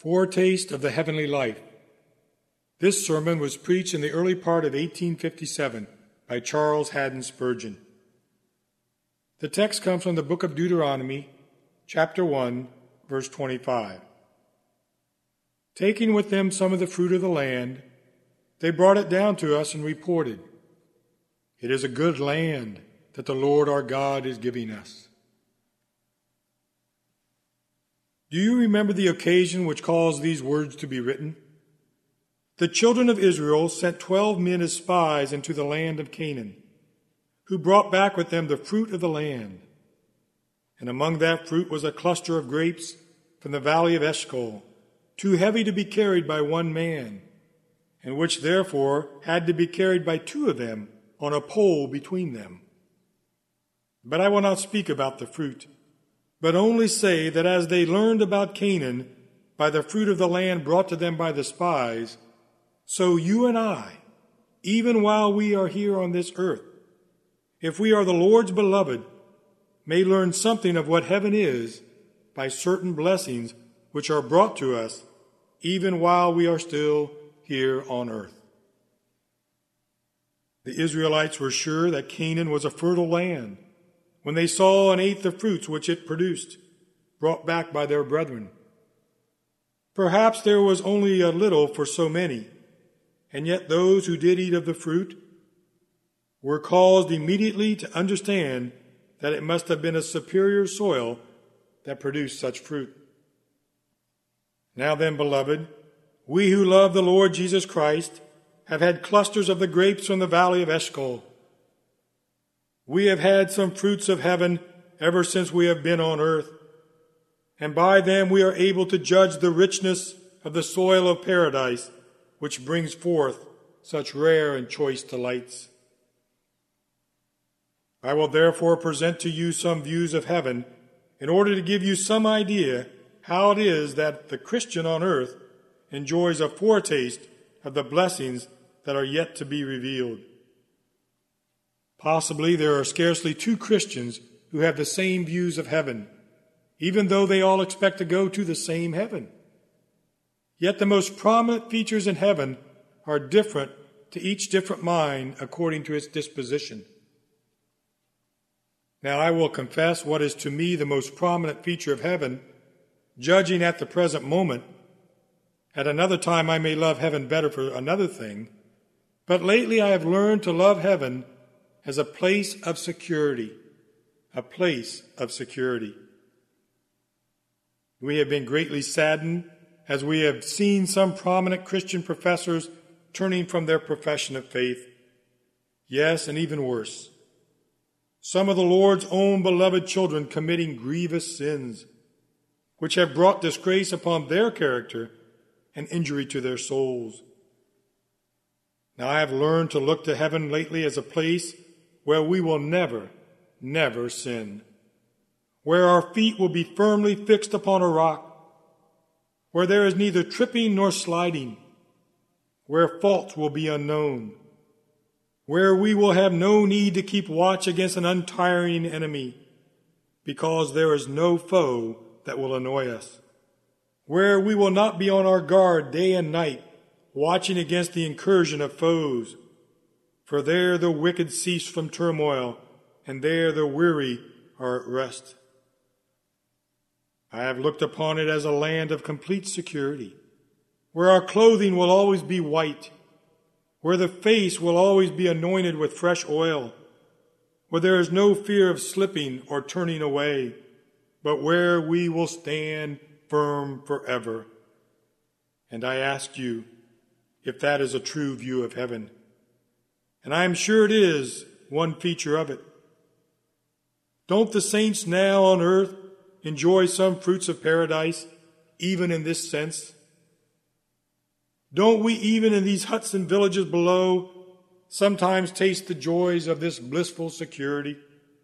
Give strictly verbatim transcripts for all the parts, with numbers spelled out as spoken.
Foretaste of the Heavenly Life. This sermon was preached in the early part of eighteen fifty-seven by Charles Haddon Spurgeon. The text comes from the book of Deuteronomy, chapter one, verse twenty-five. Taking with them some of the fruit of the land, they brought it down to us and reported, "It is a good land that the Lord our God is giving us." Do you remember the occasion which caused these words to be written? The children of Israel sent twelve men as spies into the land of Canaan, who brought back with them the fruit of the land. And among that fruit was a cluster of grapes from the valley of Eshcol, too heavy to be carried by one man, and which therefore had to be carried by two of them on a pole between them. But I will not speak about the fruit, but only say that as they learned about Canaan by the fruit of the land brought to them by the spies, so you and I, even while we are here on this earth, if we are the Lord's beloved, may learn something of what heaven is by certain blessings which are brought to us even while we are still here on earth. The Israelites were sure that Canaan was a fertile land when they saw and ate the fruits which it produced, brought back by their brethren. Perhaps there was only a little for so many, and yet those who did eat of the fruit were caused immediately to understand that it must have been a superior soil that produced such fruit. Now then, beloved, we who love the Lord Jesus Christ have had clusters of the grapes from the valley of Eshcol. We have had some fruits of heaven ever since we have been on earth, and by them we are able to judge the richness of the soil of paradise, which brings forth such rare and choice delights. I will therefore present to you some views of heaven in order to give you some idea how it is that the Christian on earth enjoys a foretaste of the blessings that are yet to be revealed. Possibly there are scarcely two Christians who have the same views of heaven, even though they all expect to go to the same heaven. Yet the most prominent features in heaven are different to each different mind according to its disposition. Now I will confess what is to me the most prominent feature of heaven, judging at the present moment. At another time I may love heaven better for another thing, but lately I have learned to love heaven as a place of security, a place of security. We have been greatly saddened as we have seen some prominent Christian professors turning from their profession of faith. Yes, and even worse, some of the Lord's own beloved children committing grievous sins, which have brought disgrace upon their character and injury to their souls. Now I have learned to look to heaven lately as a place where we will never, never sin, where our feet will be firmly fixed upon a rock, where there is neither tripping nor sliding, where faults will be unknown, where we will have no need to keep watch against an untiring enemy, because there is no foe that will annoy us, where we will not be on our guard day and night, watching against the incursion of foes, for there the wicked cease from turmoil, and there the weary are at rest. I have looked upon it as a land of complete security, where our clothing will always be white, where the face will always be anointed with fresh oil, where there is no fear of slipping or turning away, but where we will stand firm forever. And I ask you if that is a true view of heaven. And I am sure it is one feature of it. Don't the saints now on earth enjoy some fruits of paradise, even in this sense? Don't we, even in these huts and villages below, sometimes taste the joys of this blissful security?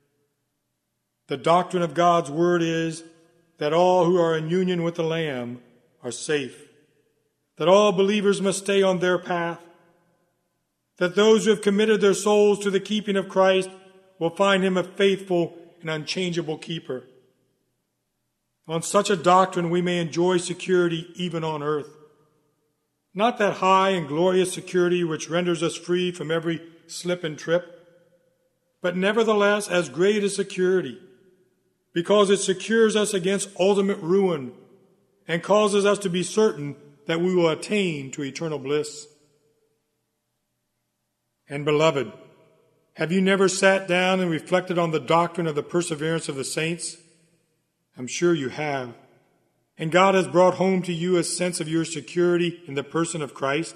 The doctrine of God's word is that all who are in union with the Lamb are safe, that all believers must stay on their path, that those who have committed their souls to the keeping of Christ will find him a faithful and unchangeable keeper. On such a doctrine we may enjoy security even on earth. Not that high and glorious security which renders us free from every slip and trip, but nevertheless as great a security, because it secures us against ultimate ruin and causes us to be certain that we will attain to eternal bliss. And beloved, have you never sat down and reflected on the doctrine of the perseverance of the saints? I'm sure you have. And God has brought home to you a sense of your security in the person of Christ.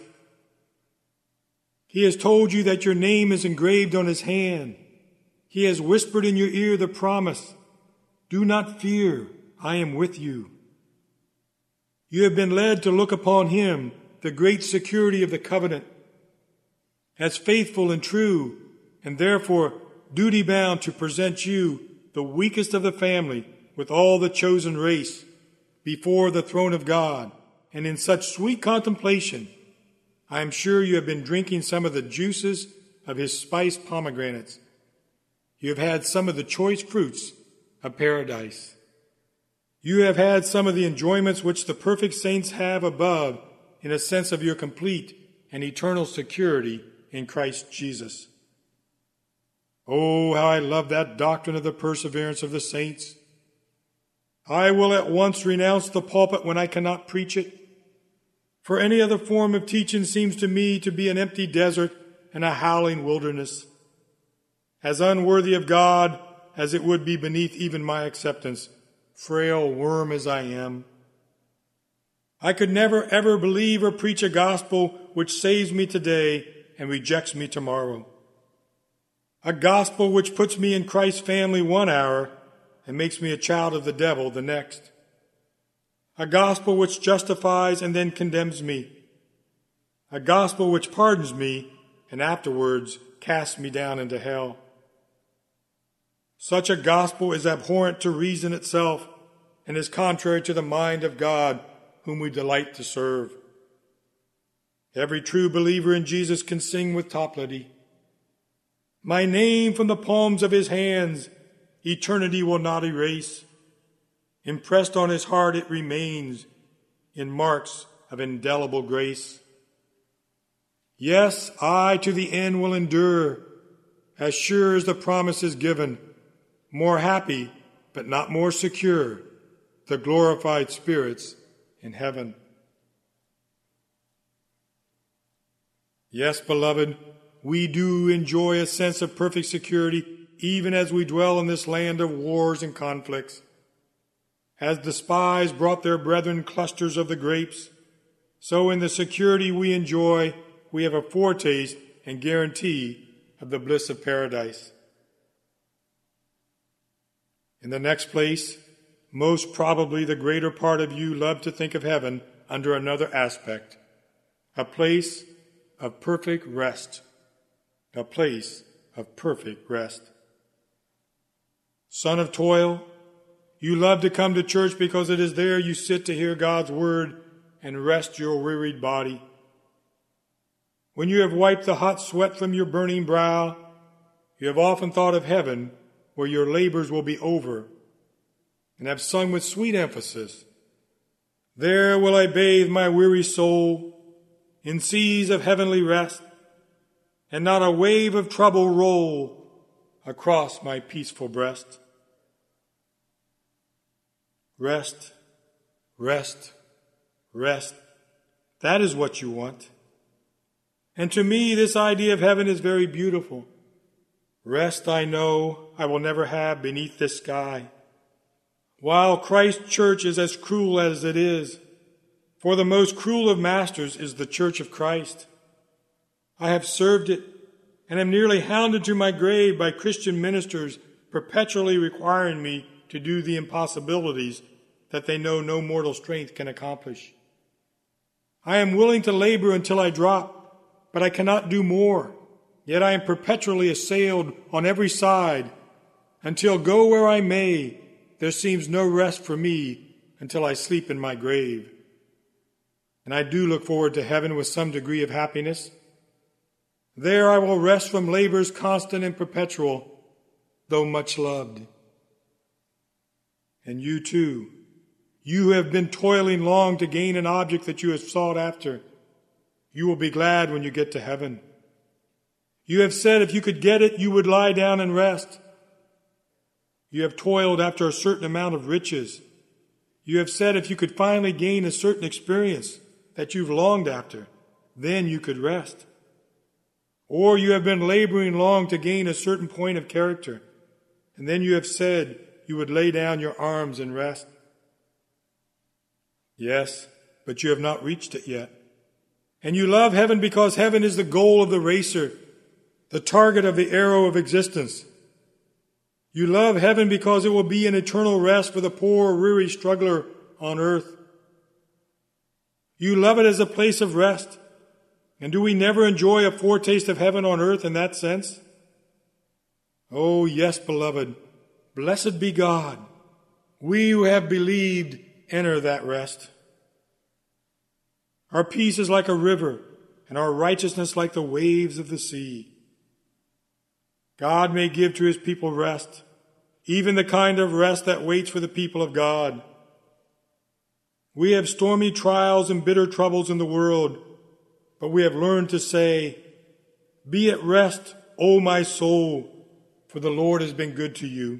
He has told you that your name is engraved on his hand. He has whispered in your ear the promise, "Do not fear, I am with you." You have been led to look upon him, the great security of the covenant, as faithful and true, and therefore duty-bound to present you, the weakest of the family, with all the chosen race, before the throne of God. And in such sweet contemplation, I am sure you have been drinking some of the juices of his spiced pomegranates. You have had some of the choice fruits of paradise. You have had some of the enjoyments which the perfect saints have above in a sense of your complete and eternal security in Christ Jesus. Oh, how I love that doctrine of the perseverance of the saints. I will at once renounce the pulpit when I cannot preach it, for any other form of teaching seems to me to be an empty desert and a howling wilderness, as unworthy of God as it would be beneath even my acceptance, frail worm as I am. I could never ever believe or preach a gospel which saves me today and rejects me tomorrow. A gospel which puts me in Christ's family one hour and makes me a child of the devil the next. A gospel which justifies and then condemns me. A gospel which pardons me and afterwards casts me down into hell. Such a gospel is abhorrent to reason itself and is contrary to the mind of God, whom we delight to serve. Every true believer in Jesus can sing with Toplady, "My name from the palms of his hands eternity will not erase. Impressed on his heart it remains in marks of indelible grace. Yes, I to the end will endure, as sure as the promise is given, more happy, but not more secure, the glorified spirits in heaven." Yes, beloved, we do enjoy a sense of perfect security even as we dwell in this land of wars and conflicts. As the spies brought their brethren clusters of the grapes, so in the security we enjoy, we have a foretaste and guarantee of the bliss of paradise. In the next place, most probably the greater part of you love to think of heaven under another aspect, a place of perfect rest, a place of perfect rest. Son of toil, you love to come to church because it is there you sit to hear God's word and rest your wearied body. When you have wiped the hot sweat from your burning brow, you have often thought of heaven, where your labors will be over, and have sung with sweet emphasis, "There will I bathe my weary soul in seas of heavenly rest, and not a wave of trouble roll across my peaceful breast." Rest, rest, rest. That is what you want. And to me, this idea of heaven is very beautiful. Rest, I know, I will never have beneath this sky, while Christ's church is as cruel as it is. For the most cruel of masters is the church of Christ. I have served it, and am nearly hounded to my grave by Christian ministers perpetually requiring me to do the impossibilities that they know no mortal strength can accomplish. I am willing to labor until I drop, but I cannot do more. Yet I am perpetually assailed on every side, until, go where I may, there seems no rest for me until I sleep in my grave. And I do look forward to heaven with some degree of happiness. There I will rest from labors constant and perpetual, though much loved. And you too, You have been toiling long to gain an object that you have sought after. You will be glad when you get to heaven. You have said if you could get it, you would lie down and rest. You have toiled after a certain amount of riches. You have said if you could finally gain a certain experience that you've longed after, then you could rest. Or you have been laboring long to gain a certain point of character, and then you have said you would lay down your arms and rest. Yes, but you have not reached it yet. And you love heaven because heaven is the goal of the racer, the target of the arrow of existence. You love heaven because it will be an eternal rest for the poor, weary struggler on earth. You love it as a place of rest. And do we never enjoy a foretaste of heaven on earth in that sense? Oh, yes, beloved. Blessed be God. We who have believed enter that rest. Our peace is like a river, and our righteousness like the waves of the sea. God may give to his people rest, even the kind of rest that waits for the people of God. We have stormy trials and bitter troubles in the world, but we have learned to say, "Be at rest, O my soul, for the Lord has been good to you."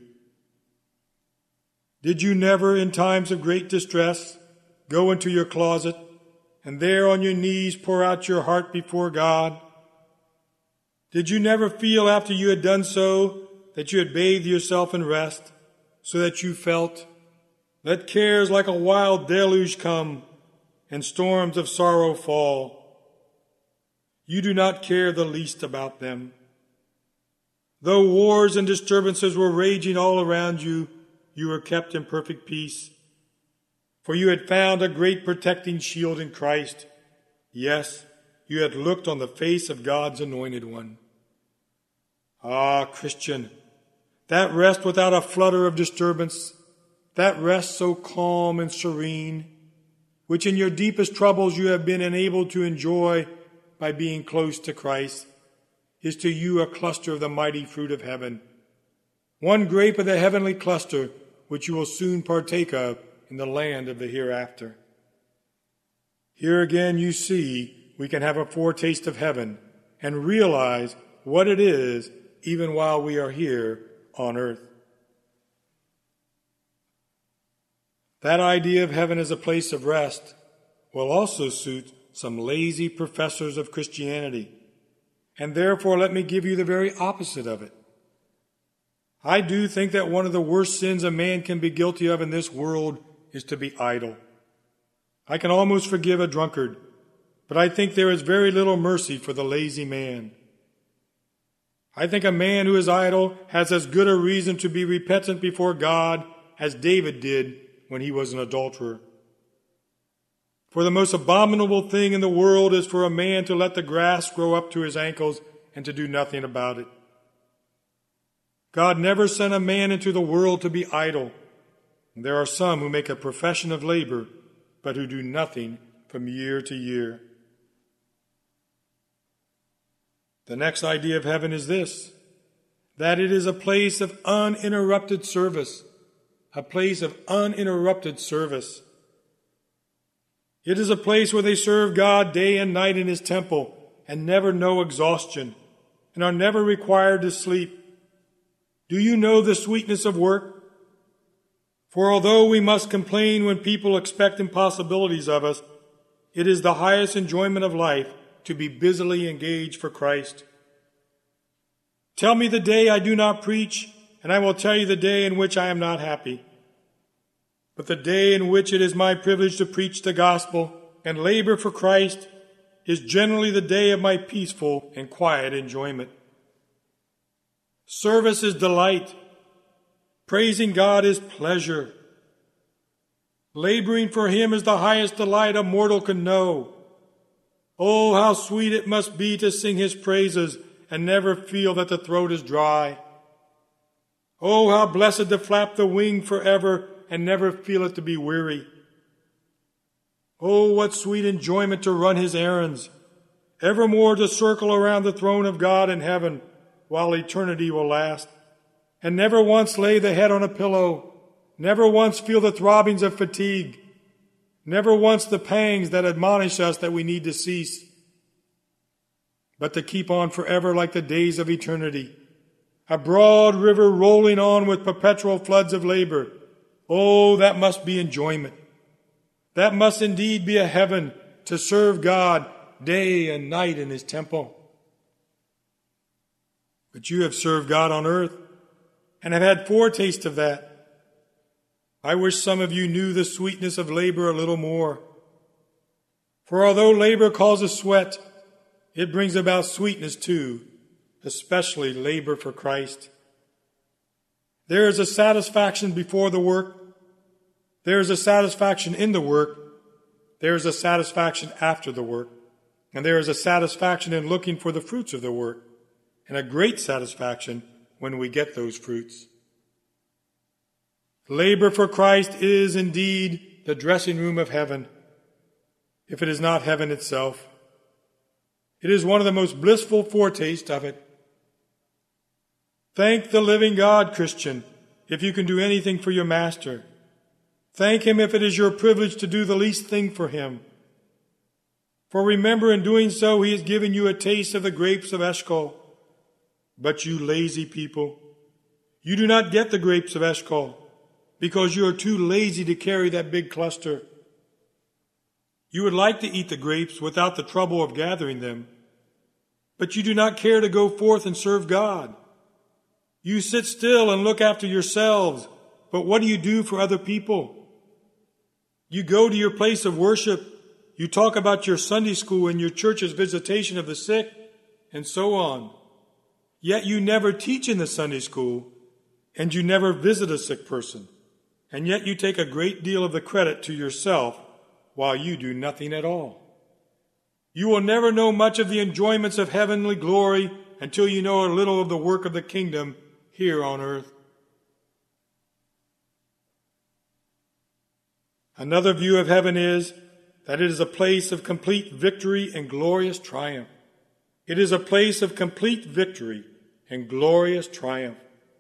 Did you never, in times of great distress, go into your closet and there on your knees pour out your heart before God? Did you never feel after you had done so that you had bathed yourself in rest, so that you felt, "Let cares like a wild deluge come, and storms of sorrow fall"? You do not care the least about them. Though wars and disturbances were raging all around you, you were kept in perfect peace, for you had found a great protecting shield in Christ. Yes, you had looked on the face of God's anointed one. Ah, Christian, that rest without a flutter of disturbance, that rest so calm and serene, which in your deepest troubles you have been enabled to enjoy by being close to Christ, is to you a cluster of the mighty fruit of heaven, one grape of the heavenly cluster which you will soon partake of in the land of the hereafter. Here again you see we can have a foretaste of heaven and realize what it is even while we are here on earth. That idea of heaven as a place of rest will also suit some lazy professors of Christianity, and therefore let me give you the very opposite of it. I do think that one of the worst sins a man can be guilty of in this world is to be idle. I can almost forgive a drunkard, but I think there is very little mercy for the lazy man. I think a man who is idle has as good a reason to be repentant before God as David did when he was an adulterer. For the most abominable thing in the world is for a man to let the grass grow up to his ankles and to do nothing about it. God never sent a man into the world to be idle. And there are some who make a profession of labor, but who do nothing from year to year. The next idea of heaven is this, that it is a place of uninterrupted service, a place of uninterrupted service. It is a place where they serve God day and night in his temple and never know exhaustion and are never required to sleep. Do you know the sweetness of work? For although we must complain when people expect impossibilities of us, it is the highest enjoyment of life to be busily engaged for Christ. Tell me the day I do not preach, and I will tell you the day in which I am not happy. But the day in which it is my privilege to preach the gospel and labor for Christ is generally the day of my peaceful and quiet enjoyment. Service is delight. Praising God is pleasure. Laboring for him is the highest delight a mortal can know. Oh, how sweet it must be to sing his praises and never feel that the throat is dry. Oh, how blessed to flap the wing forever and never feel it to be weary. Oh, what sweet enjoyment to run his errands, evermore to circle around the throne of God in heaven while eternity will last, and never once lay the head on a pillow, never once feel the throbbings of fatigue, never once the pangs that admonish us that we need to cease, but to keep on forever like the days of eternity, a broad river rolling on with perpetual floods of labor. Oh, that must be enjoyment. That must indeed be a heaven to serve God day and night in His temple. But you have served God on earth and have had foretaste of that. I wish some of you knew the sweetness of labor a little more. For although labor causes sweat, it brings about sweetness too, especially labor for Christ. There is a satisfaction before the work. There is a satisfaction in the work. There is a satisfaction after the work. And there is a satisfaction in looking for the fruits of the work, and a great satisfaction when we get those fruits. Labor for Christ is indeed the dressing room of heaven, if it is not heaven itself. It is one of the most blissful foretastes of it. Thank the living God, Christian, if you can do anything for your Master. Thank Him if it is your privilege to do the least thing for Him. For remember, in doing so, He has given you a taste of the grapes of Eshcol. But you lazy people, you do not get the grapes of Eshcol because you are too lazy to carry that big cluster. You would like to eat the grapes without the trouble of gathering them, but you do not care to go forth and serve God. You sit still and look after yourselves, but what do you do for other people? You go to your place of worship, you talk about your Sunday school and your church's visitation of the sick, and so on. Yet you never teach in the Sunday school, and you never visit a sick person, and yet you take a great deal of the credit to yourself while you do nothing at all. You will never know much of the enjoyments of heavenly glory until you know a little of the work of the kingdom here on earth. Another view of heaven is that it is a place of complete victory and glorious triumph. It is a place of complete victory and glorious triumph.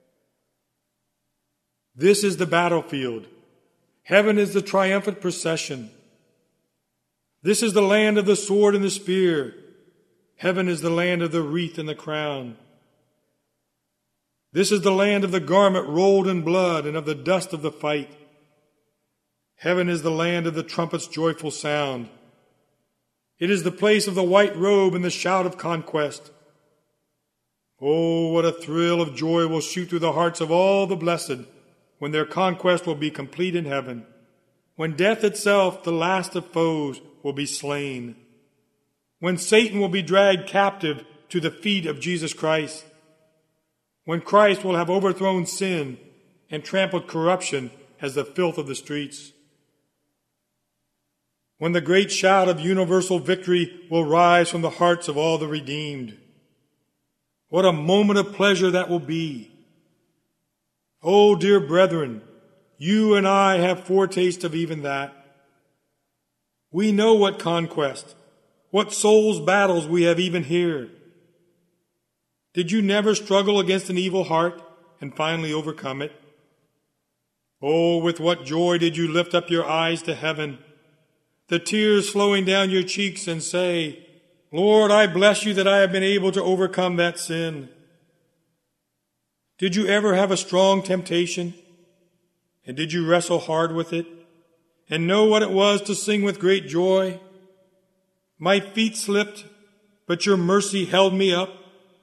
This is the battlefield. Heaven is the triumphant procession. This is the land of the sword and the spear. Heaven is the land of the wreath and the crown. This is the land of the garment rolled in blood and of the dust of the fight. Heaven is the land of the trumpet's joyful sound. It is the place of the white robe and the shout of conquest. Oh, what a thrill of joy will shoot through the hearts of all the blessed when their conquest will be complete in heaven, when death itself, the last of foes, will be slain, when Satan will be dragged captive to the feet of Jesus Christ, when Christ will have overthrown sin and trampled corruption as the filth of the streets, when the great shout of universal victory will rise from the hearts of all the redeemed. What a moment of pleasure that will be. Oh, dear brethren, you and I have foretaste of even that. We know what conquest, what souls' battles we have even here. Did you never struggle against an evil heart and finally overcome it? Oh, with what joy did you lift up your eyes to heaven, the tears flowing down your cheeks, and say, Lord, I bless you that I have been able to overcome that sin. Did you ever have a strong temptation? And did you wrestle hard with it? And know what it was to sing with great joy? My feet slipped, but your mercy held me up.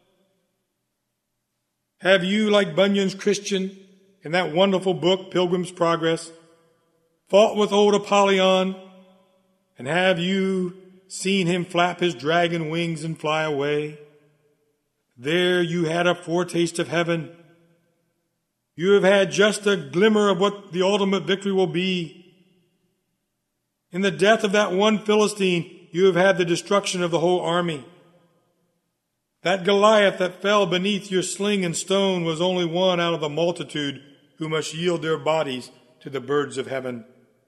Have you, like Bunyan's Christian in that wonderful book, Pilgrim's Progress, fought with old Apollyon? And have you seen him flap his dragon wings and fly away? There you had a foretaste of heaven. You have had just a glimmer of what the ultimate victory will be. In the death of that one Philistine, you have had the destruction of the whole army. That Goliath that fell beneath your sling and stone was only one out of the multitude who must yield their bodies to the birds of heaven.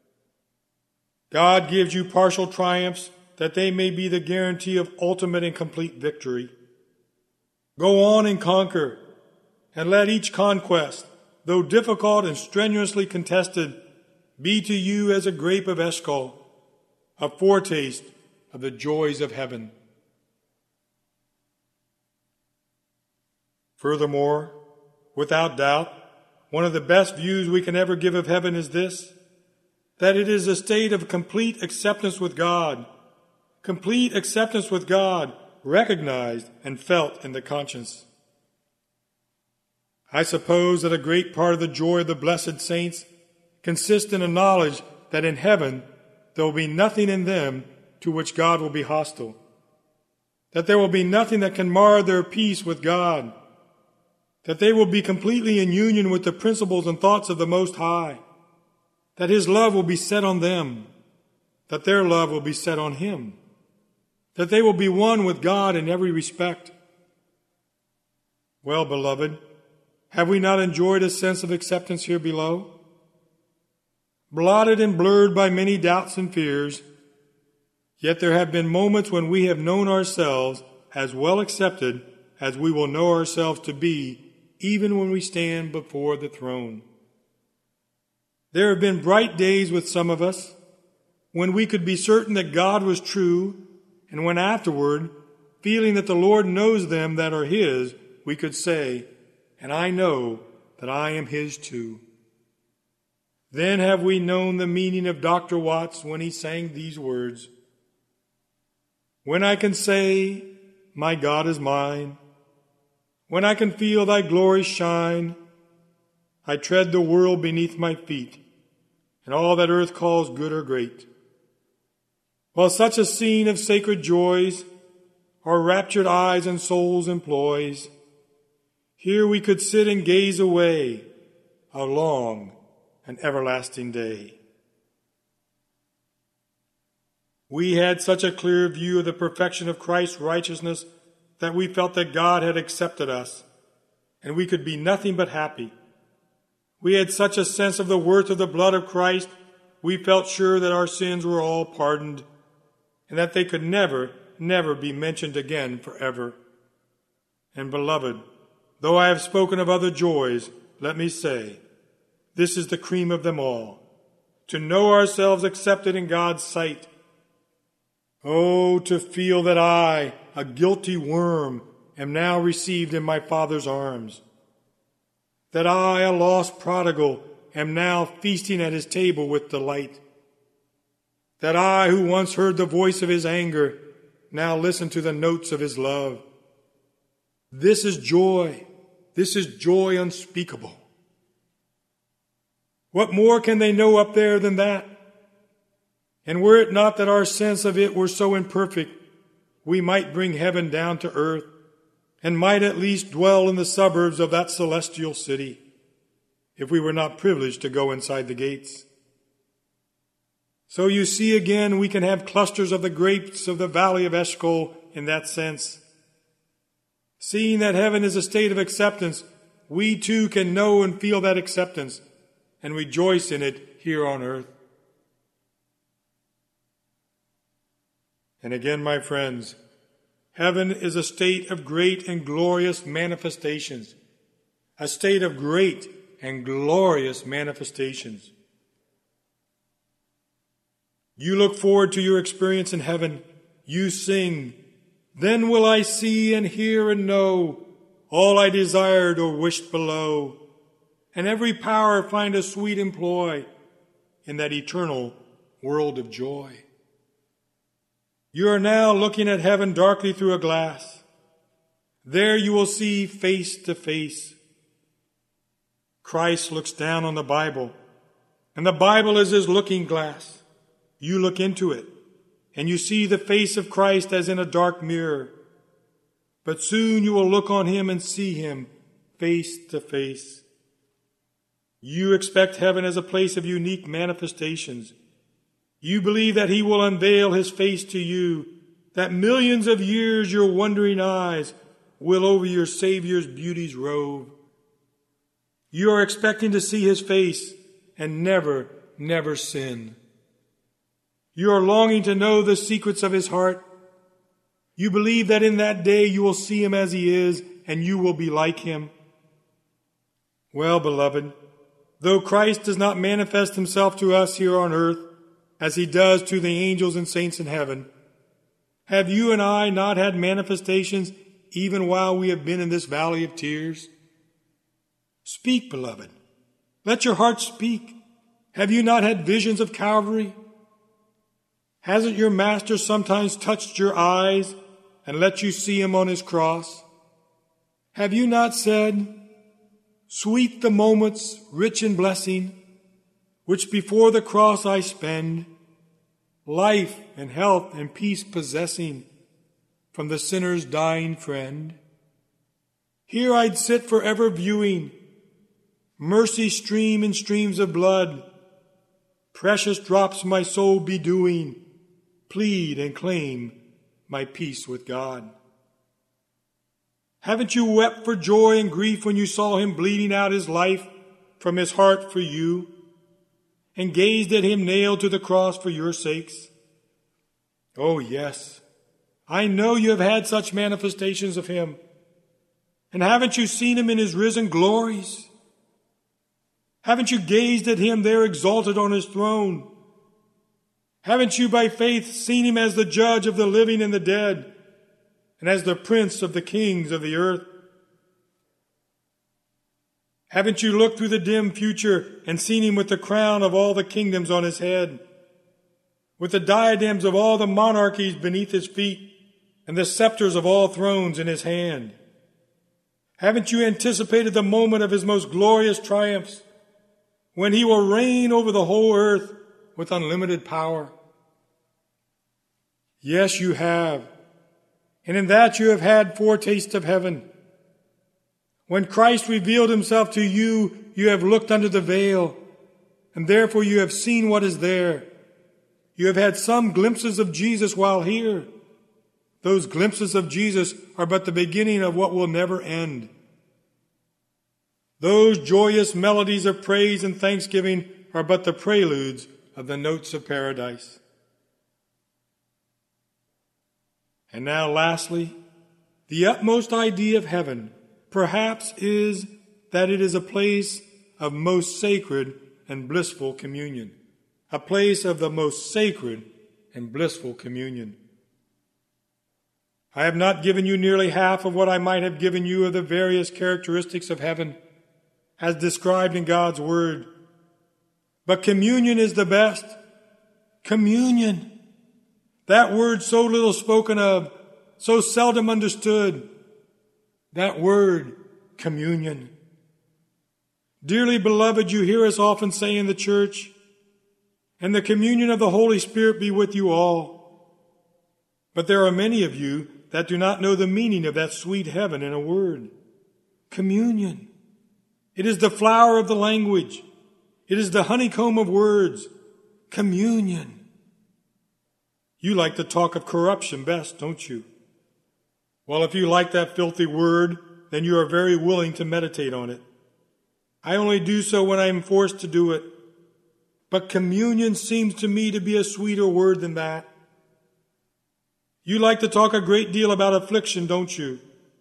God gives you partial triumphs that they may be the guarantee of ultimate and complete victory. Go on and conquer, and let each conquest, though difficult and strenuously contested, be to you as a grape of Eshcol, a foretaste of the joys of heaven. Furthermore, without doubt, one of the best views we can ever give of heaven is this, that it is a state of complete acceptance with God, complete acceptance with God, recognized and felt in the conscience. I suppose that a great part of the joy of the blessed saints consists in a knowledge that in heaven there will be nothing in them to which God will be hostile, that there will be nothing that can mar their peace with God, that they will be completely in union with the principles and thoughts of the Most High, that His love will be set on them, that their love will be set on Him, that they will be one with God in every respect. Well, beloved, have we not enjoyed a sense of acceptance here below? Blotted and blurred by many doubts and fears, yet there have been moments when we have known ourselves as well accepted as we will know ourselves to be even when we stand before the throne. There have been bright days with some of us when we could be certain that God was true, and when afterward, feeling that the Lord knows them that are His, we could say, "And I know that I am His too." Then have we known the meaning of Doctor Watts when he sang these words, "When I can say, my God is mine, when I can feel thy glory shine, I tread the world beneath my feet, and all that earth calls good or great. While such a scene of sacred joys our raptured eyes and souls employs, here we could sit and gaze away a long and everlasting day." We had such a clear view of the perfection of Christ's righteousness that we felt that God had accepted us, and we could be nothing but happy. We had such a sense of the worth of the blood of Christ, we felt sure that our sins were all pardoned, and that they could never, never be mentioned again forever. And beloved, though I have spoken of other joys, let me say, this is the cream of them all, to know ourselves accepted in God's sight. Oh, to feel that I, a guilty worm, am now received in my Father's arms, that I, a lost prodigal, am now feasting at His table with delight, that I, who once heard the voice of His anger, now listen to the notes of His love. This is joy. This is joy unspeakable. What more can they know up there than that? And were it not that our sense of it were so imperfect, we might bring heaven down to earth, and might at least dwell in the suburbs of that celestial city, if we were not privileged to go inside the gates. So you see again, we can have clusters of the grapes of the valley of Eshcol in that sense. Seeing that heaven is a state of acceptance, we too can know and feel that acceptance and rejoice in it here on earth. And again, my friends, heaven is a state of great and glorious manifestations, a state of great and glorious manifestations. You look forward to your experience in heaven. You sing, "Then will I see and hear and know all I desired or wished below, and every power find a sweet employ in that eternal world of joy." You are now looking at heaven darkly through a glass. There you will see face to face. Christ looks down on the Bible, and the Bible is His looking glass. You look into it, and you see the face of Christ as in a dark mirror. But soon you will look on Him and see Him face to face. You expect heaven as a place of unique manifestations. You believe that He will unveil His face to you, that millions of years your wondering eyes will over your Savior's beauties rove. You are expecting to see His face and never, never sin. You are longing to know the secrets of His heart. You believe that in that day you will see Him as He is and you will be like Him. Well, beloved, though Christ does not manifest himself to us here on earth as he does to the angels and saints in heaven, have you and I not had manifestations even while we have been in this valley of tears? Speak, beloved. Let your heart speak. Have you not had visions of Calvary? Hasn't your Master sometimes touched your eyes and let you see him on his cross? Have you not said, "Sweet the moments, rich in blessing, which before the cross I spend, life and health and peace possessing from the sinner's dying friend? Here I'd sit forever viewing mercy stream in streams of blood, precious drops my soul bedewing, plead and claim my peace with God." Haven't you wept for joy and grief when you saw him bleeding out his life from his heart for you, and gazed at him nailed to the cross for your sakes? Oh, yes, I know you have had such manifestations of him. And haven't you seen him in his risen glories? Haven't you gazed at him there exalted on his throne? Haven't you by faith seen him as the judge of the living and the dead, and as the prince of the kings of the earth? Haven't you looked through the dim future and seen him with the crown of all the kingdoms on his head, with the diadems of all the monarchies beneath his feet, and the scepters of all thrones in his hand? Haven't you anticipated the moment of his most glorious triumphs, when he will reign over the whole earth with unlimited power? Yes, you have. And in that you have had foretaste of heaven. When Christ revealed himself to you, you have looked under the veil, and therefore you have seen what is there. You have had some glimpses of Jesus while here. Those glimpses of Jesus are but the beginning of what will never end. Those joyous melodies of praise and thanksgiving are but the preludes of the notes of paradise. And now, lastly, the utmost idea of heaven perhaps is that it is a place of most sacred and blissful communion. A place of the most sacred and blissful communion. I have not given you nearly half of what I might have given you of the various characteristics of heaven as described in God's Word. But communion is the best. Communion. That word so little spoken of, so seldom understood. That word, communion. Dearly beloved, you hear us often say in the church, "And the communion of the Holy Spirit be with you all." But there are many of you that do not know the meaning of that sweet heaven in a word. Communion. It is the flower of the language. It is the honeycomb of words. Communion. You like to talk of corruption best, don't you? Well, if you like that filthy word, then you are very willing to meditate on it. I only do so when I am forced to do it. But communion seems to me to be a sweeter word than that. You like to talk a great deal about affliction, don't you?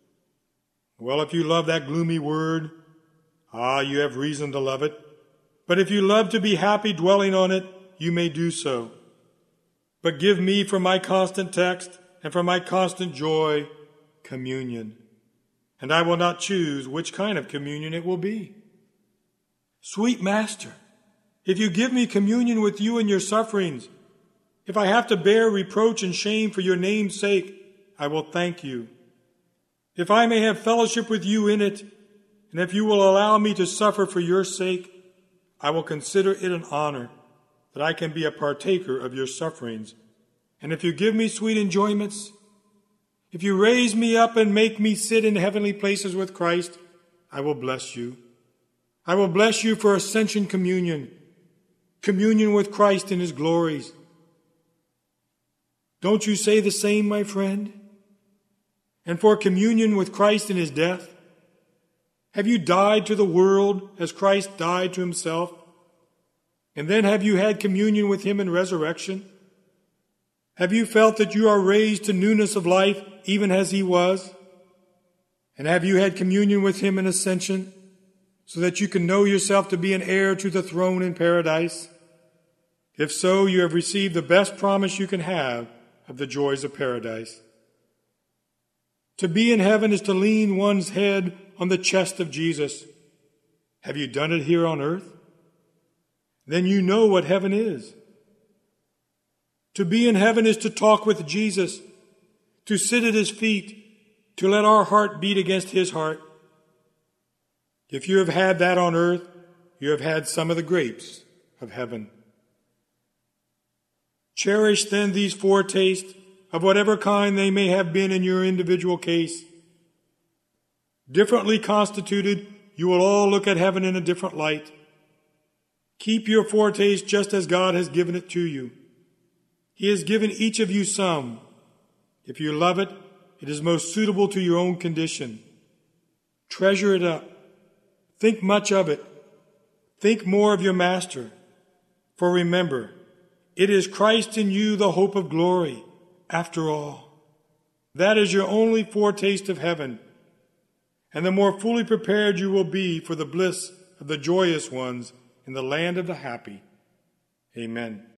Well, if you love that gloomy word, ah, you have reason to love it. But if you love to be happy dwelling on it, you may do so. But give me for my constant text and for my constant joy, communion. And I will not choose which kind of communion it will be. Sweet Master, if you give me communion with you in your sufferings, if I have to bear reproach and shame for your name's sake, I will thank you. If I may have fellowship with you in it, and if you will allow me to suffer for your sake, I will consider it an honor that I can be a partaker of your sufferings. And if you give me sweet enjoyments, if you raise me up and make me sit in heavenly places with Christ, I will bless you. I will bless you for ascension communion, communion with Christ in his glories. Don't you say the same, my friend? And for communion with Christ in his death? Have you died to the world as Christ died to himself? And then have you had communion with him in resurrection? Have you felt that you are raised to newness of life even as he was? And have you had communion with him in ascension, so that you can know yourself to be an heir to the throne in paradise? If so, you have received the best promise you can have of the joys of paradise. To be in heaven is to lean one's head on the chest of Jesus. Have you done it here on earth? Then you know what heaven is. To be in heaven is to talk with Jesus, to sit at his feet, to let our heart beat against his heart. If you have had that on earth, you have had some of the grapes of heaven. Cherish then these foretastes, of whatever kind they may have been in your individual case. Differently constituted, you will all look at heaven in a different light. Keep your foretaste just as God has given it to you. He has given each of you some. If you love it, it is most suitable to your own condition. Treasure it up. Think much of it. Think more of your Master. For remember, it is Christ in you, the hope of glory, after all. That is your only foretaste of heaven, and the more fully prepared you will be for the bliss of the joyous ones in the land of the happy. Amen.